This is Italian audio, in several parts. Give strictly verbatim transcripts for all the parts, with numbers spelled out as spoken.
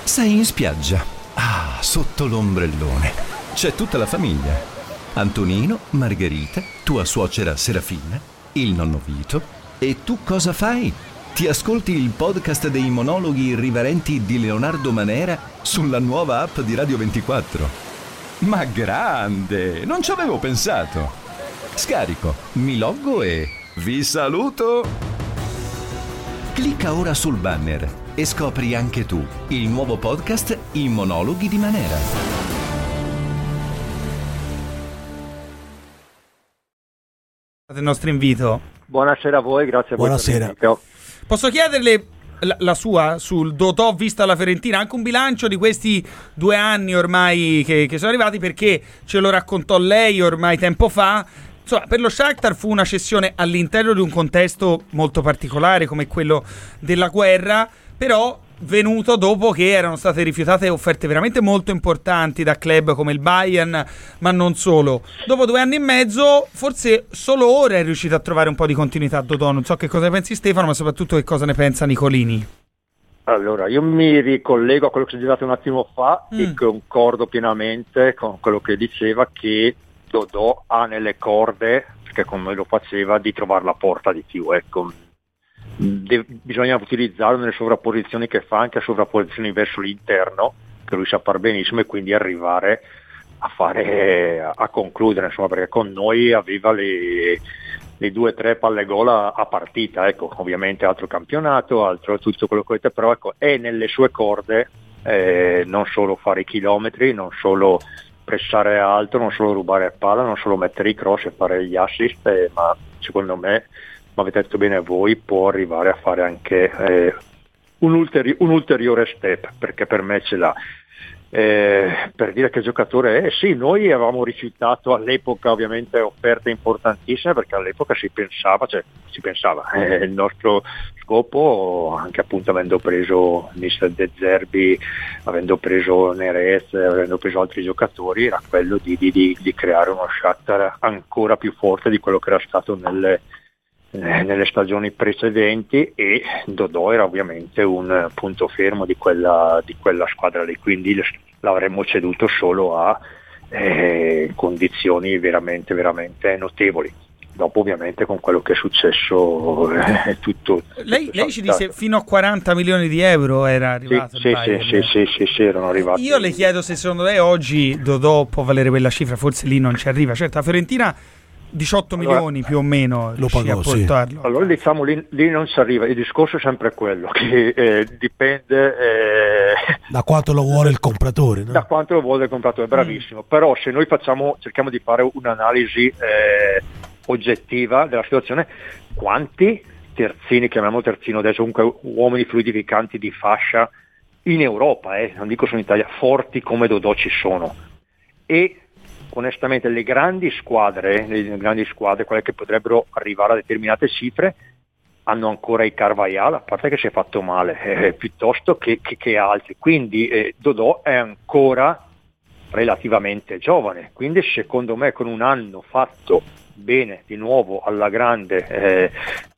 Sei in spiaggia. Ah, sotto l'ombrellone. C'è tutta la famiglia. Antonino, Margherita, tua suocera Serafina, il nonno Vito. E tu cosa fai? Ti ascolti il podcast dei monologhi irriverenti di Leonardo Manera sulla nuova app di Radio ventiquattro. Ma grande! Non ci avevo pensato. Scarico, mi loggo e vi saluto! Clicca ora sul banner e scopri anche tu il nuovo podcast I monologhi di Manera. Il nostro invito. Buonasera a voi, grazie a voi. Buonasera. Posso chiederle la, la sua sul Dotò vista la Fiorentina, anche un bilancio di questi due anni ormai che, che sono arrivati, perché ce lo raccontò lei ormai tempo fa. Insomma, per lo Shakhtar fu una cessione all'interno di un contesto molto particolare come quello della guerra, però venuto dopo che erano state rifiutate offerte veramente molto importanti da club come il Bayern, ma non solo. Dopo due anni e mezzo, forse solo ora è riuscito a trovare un po' di continuità Dodò. Non so che cosa ne pensi Stefano, ma soprattutto che cosa ne pensa Nicolini. Allora, io mi ricollego a quello che si è detto un attimo fa mm. e concordo pienamente con quello che diceva, che Dodò ha nelle corde, perché come lo faceva, di trovare la porta di più, ecco. De- bisogna utilizzarlo nelle sovrapposizioni che fa, anche a sovrapposizioni verso l'interno, che lui sa far benissimo, e quindi arrivare a fare a, a concludere, insomma, perché con noi aveva le, le due o tre palle gol a, a partita, ecco. Ovviamente altro campionato, altro tutto quello che volete, però ecco, è nelle sue corde eh, non solo fare i chilometri, non solo pressare alto, non solo rubare palla, non solo mettere i cross e fare gli assist, eh, ma secondo me, ma avete detto bene voi, può arrivare a fare anche eh, un, ulteri- un ulteriore step, perché per me ce l'ha. Eh, per dire che giocatore è, sì, noi avevamo rifiutato all'epoca ovviamente offerte importantissime, perché all'epoca si pensava, cioè si pensava, eh, il nostro scopo, anche appunto avendo preso mister De Zerbi, avendo preso Nerez, avendo preso altri giocatori, era quello di, di, di, di creare uno Shakhtar ancora più forte di quello che era stato nelle nelle stagioni precedenti, e Dodò era ovviamente un punto fermo di quella, di quella squadra lì, quindi l'avremmo ceduto solo a eh, condizioni veramente veramente notevoli. Dopo ovviamente con quello che è successo è eh, tutto, tutto lei, lei ci disse fino a quaranta milioni di euro era arrivato. Sì, sì, sì, sì, sì, sì, erano arrivati. Io le chiedo se secondo lei oggi Dodò può valere quella cifra, forse lì non ci arriva. Certo, la Fiorentina diciotto allora, milioni più o meno lo pagò, a portarlo. Sì. Allora diciamo lì, lì non si arriva, il discorso è sempre quello che eh, dipende eh, da quanto lo vuole il compratore, no? Da quanto lo vuole il compratore, bravissimo. Mm. Però se noi facciamo, cerchiamo di fare un'analisi eh, oggettiva della situazione, quanti terzini, chiamiamo terzino adesso, comunque uomini fluidificanti di fascia in Europa, eh, non dico solo in Italia, forti come Dodò ci sono. E onestamente le grandi squadre, le grandi squadre, quelle che potrebbero arrivare a determinate cifre, hanno ancora i Carvajal, a parte che si è fatto male, eh, piuttosto che, che, che altri. Quindi eh, Dodò è ancora relativamente giovane, quindi secondo me con un anno fatto bene di nuovo alla grande eh,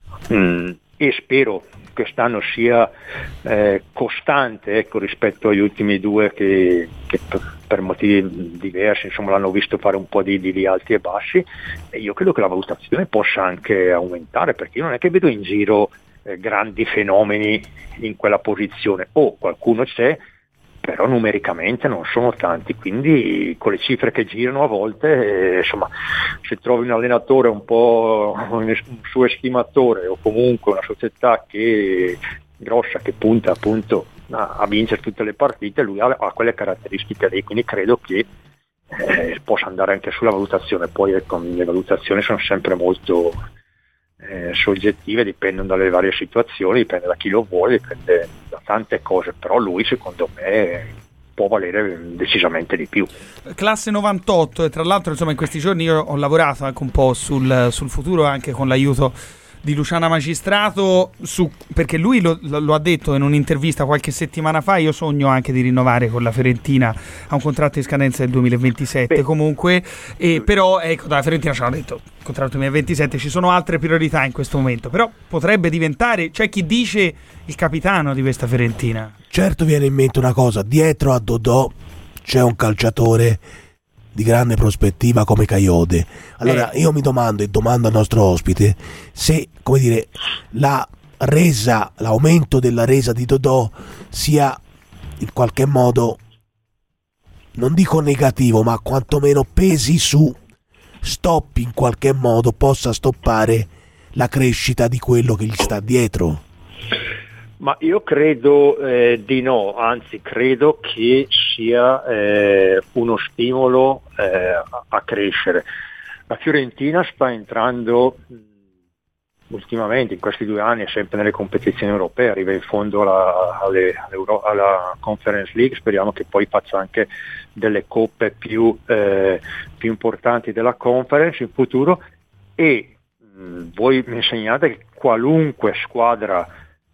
mh, e spero quest'anno sia eh, costante, ecco, rispetto agli ultimi due che, che per motivi diversi insomma l'hanno visto fare un po' di, di alti e bassi, e io credo che la valutazione possa anche aumentare, perché io non è che vedo in giro eh, grandi fenomeni in quella posizione, o oh, qualcuno c'è, però numericamente non sono tanti, quindi con le cifre che girano a volte eh, insomma, se trovi un allenatore un po' un suo estimatore, o comunque una società che grossa che punta appunto a, a vincere tutte le partite, lui ha, ha quelle caratteristiche lì, quindi credo che eh, possa andare anche sulla valutazione. Poi ecco, le valutazioni sono sempre molto eh, soggettive, dipendono dalle varie situazioni, dipende da chi lo vuole, dipende da tante cose, però lui secondo me può valere decisamente di più. Classe novantotto, e tra l'altro insomma in questi giorni io ho lavorato anche un po' sul, sul futuro, anche con l'aiuto di Luciana Magistrato, su, perché lui lo, lo, lo ha detto in un'intervista qualche settimana fa, io sogno anche di rinnovare con la Fiorentina a un contratto in scadenza del duemilaventisette. Beh, comunque, eh, però ecco, dalla Fiorentina ci hanno detto contratto duemilaventisette, ci sono altre priorità in questo momento, però potrebbe diventare, c'è chi dice, il capitano di questa Fiorentina. Certo, viene in mente una cosa: dietro a Dodò c'è un calciatore di grande prospettiva come Kayode. Allora eh. io mi domando e domando al nostro ospite se, come dire, la resa, l'aumento della resa di Dodò sia in qualche modo, non dico negativo, ma quantomeno pesi su, stoppi in qualche modo, possa stoppare la crescita di quello che gli sta dietro. Ma io credo eh, di no, anzi credo che sia eh, uno stimolo eh, a, a crescere. La Fiorentina sta entrando mh, ultimamente, in questi due anni, sempre nelle competizioni europee, arriva in fondo alla, alle, alla Conference League, speriamo che poi faccia anche delle coppe più, eh, più importanti della Conference in futuro, e mh, voi mi insegnate che qualunque squadra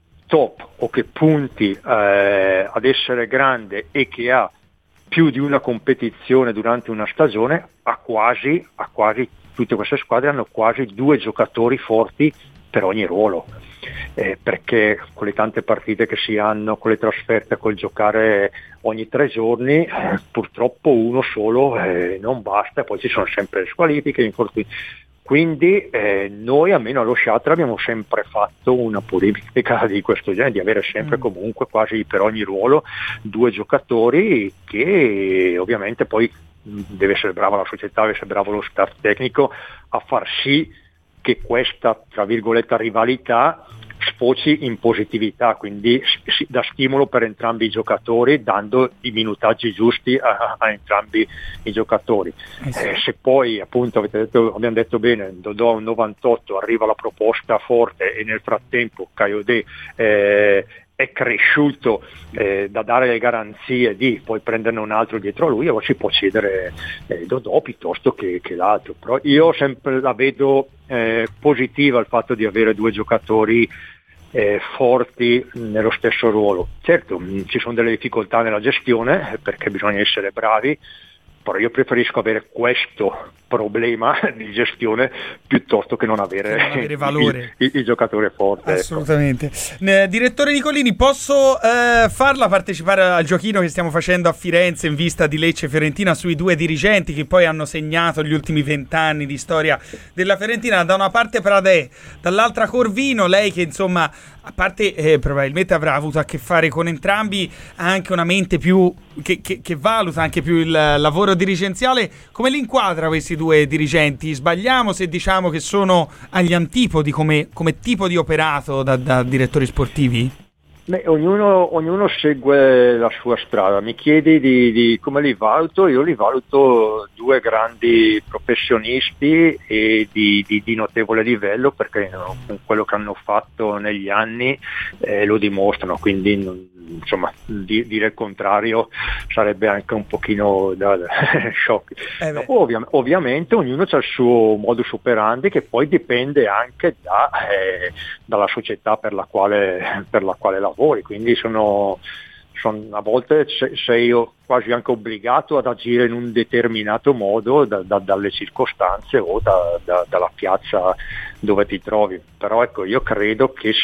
top o che punti eh, ad essere grande e che ha più di una competizione durante una stagione, ha quasi, ha quasi tutte queste squadre hanno quasi due giocatori forti per ogni ruolo, eh, perché con le tante partite che si hanno, con le trasferte, col giocare ogni tre giorni, eh, purtroppo uno solo eh, non basta, poi ci sono sempre le squalifiche, gli infortuni. Quindi eh, noi, almeno allo Shatra, abbiamo sempre fatto una politica di questo genere, di avere sempre comunque quasi per ogni ruolo due giocatori, che ovviamente poi deve essere brava la società, deve essere bravo lo staff tecnico a far sì che questa, tra virgolette, rivalità sfoci in positività, quindi si dà stimolo per entrambi i giocatori, dando i minutaggi giusti a, a entrambi i giocatori. Eh sì. eh, se poi, appunto, avete detto, abbiamo detto bene, Dodò un novantotto, arriva la proposta forte e nel frattempo Kayode eh, è cresciuto eh, da dare le garanzie di poi prenderne un altro dietro a lui, o ci può cedere eh, Dodò piuttosto che, che l'altro. Però io sempre la vedo eh, positiva il fatto di avere due giocatori eh, forti nello stesso ruolo. Certo, mh, ci sono delle difficoltà nella gestione, perché bisogna essere bravi, però io preferisco avere questo problema di gestione piuttosto che non avere, non avere valore. il, il, il giocatore forte. Assolutamente. Ecco. Direttore Nicolini, posso eh, farla partecipare al giochino che stiamo facendo a Firenze in vista di Lecce Fiorentina sui due dirigenti che poi hanno segnato gli ultimi vent'anni di storia della Fiorentina? Da una parte Pradè, dall'altra Corvino, lei che insomma, a parte eh, probabilmente avrà avuto a che fare con entrambi, ha anche una mente più che, che, che valuta anche più il lavoro dirigenziale. Come li inquadra questi due dirigenti? Sbagliamo se diciamo che sono agli antipodi come, come tipo di operato da, da direttori sportivi? Beh, ognuno, ognuno segue la sua strada. Mi chiedi di, di come li valuto? Io li valuto due grandi professionisti e di, di, di notevole livello, perché no, con quello che hanno fatto negli anni eh, lo dimostrano, quindi non, insomma di, dire il contrario sarebbe anche un pochino da, da shock. Eh Dopo, ovvia, ovviamente ognuno ha il suo modus operandi, che poi dipende anche da, eh, dalla società per la quale, per la quale lavori, quindi sono, sono a volte sei quasi anche obbligato ad agire in un determinato modo da, da, dalle circostanze o da, da, dalla piazza dove ti trovi. Però ecco, io credo che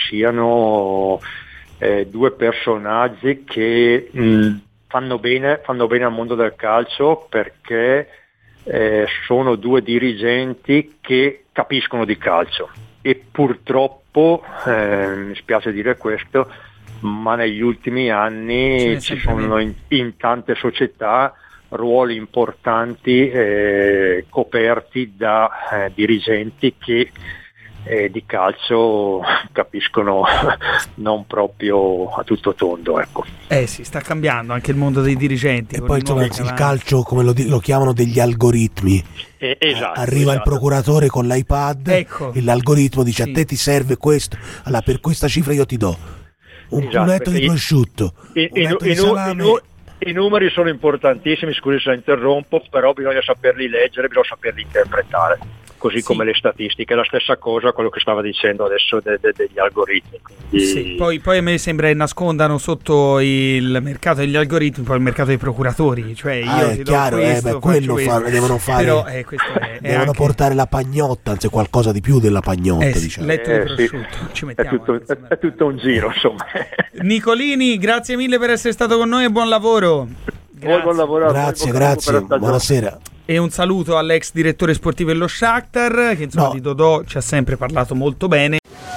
siano Eh, due personaggi che mh, fanno bene, fanno bene al mondo del calcio, perché eh, sono due dirigenti che capiscono di calcio, e purtroppo eh, mi spiace dire questo, ma negli ultimi anni ci sono in, in tante società ruoli importanti eh, coperti da eh, dirigenti che Eh, di calcio capiscono non proprio a tutto tondo, ecco. Eh sì, sta cambiando anche il mondo dei dirigenti. E poi insomma, il calcio, come lo, lo chiamano, degli algoritmi. Eh, esatto, arriva esatto. il procuratore con l'iPad, ecco, e l'algoritmo dice: sì, a te ti serve questo, allora per questa cifra io ti do un esatto, punetto di prosciutto, in, un in, di salame. In, in, I numeri sono importantissimi, scusi se la interrompo, però bisogna saperli leggere, bisogna saperli interpretare. così sì. come le statistiche. È la stessa cosa quello che stava dicendo adesso de, de, degli algoritmi. Quindi... Sì, poi, poi a me sembra che nascondano sotto il mercato degli algoritmi poi il mercato dei procuratori, cioè io ah, è ti chiaro, do questo, eh, beh, quello faccio fa, questo. devono fare, però eh, questo è, è devono anche... portare la pagnotta, anzi qualcosa di più della pagnotta, eh, sì, diciamo. letto Eh, di sì. prosciutto, ci È mettiamo. tutto, eh, è, è tutto un giro, insomma. Nicolini, grazie mille per essere stato con noi e buon lavoro. Buon, buon lavoro a voi, Grazie, bocca al lupo per grazie, la stagione. buonasera. E un saluto all'ex direttore sportivo dello Shakhtar, che insomma No. di Dodò ci ha sempre parlato molto bene.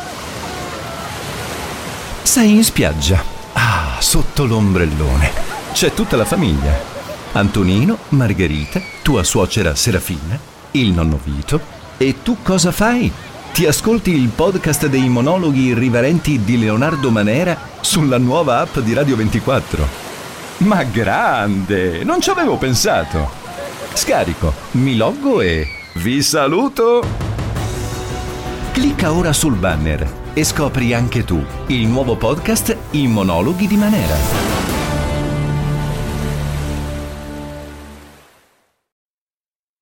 Sei in spiaggia. Ah, sotto l'ombrellone. C'è tutta la famiglia. Antonino, Margherita, tua suocera Serafina, il nonno Vito. E tu cosa fai? Ti ascolti il podcast dei monologhi irriverenti di Leonardo Manera sulla nuova app di Radio ventiquattro. Ma grande! Non ci avevo pensato. Scarico, mi loggo e vi saluto! Clicca ora sul banner e scopri anche tu il nuovo podcast I monologhi di Manera.